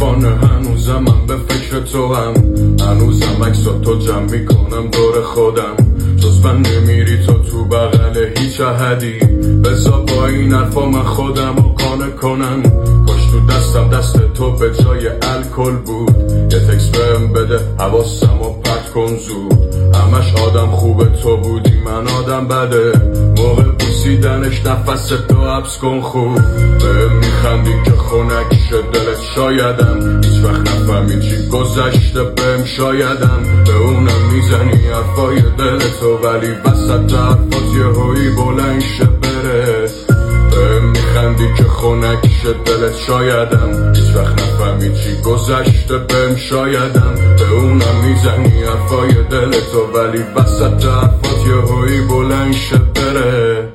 پروانه هنوزم من به فکر تو هم، هنوزم عکسا تو جمع میکنم دور خودم. جز من نمیری تو بغل هیچ احدی، بذار با این حرفا من خودم رو قانع کنم. کاش تو دستم دست تو به جای الکل بود، یه تکس بهم بده حواسم رو پرت کن زود. همش آدم خوبه تو بودی من آدم بده، موقع بوسیدنش نفس تو حبس کن خوب. بهم میخندی که خونک شد دلت شایدم، هیچ وقت نفهمی چی گذشته بهم شایدم. به اونم میزنی حرفای دل تو ولی وسط حرفات یهویی بلند شه بره. بهم میخندی که خونک شد دلت شایدم، هیچ وقت نفهمی چی گذشته بهم شایدم. به اونم میزنی حرفای دل تو ولی وسط حرفات یهویی بلند شه بره.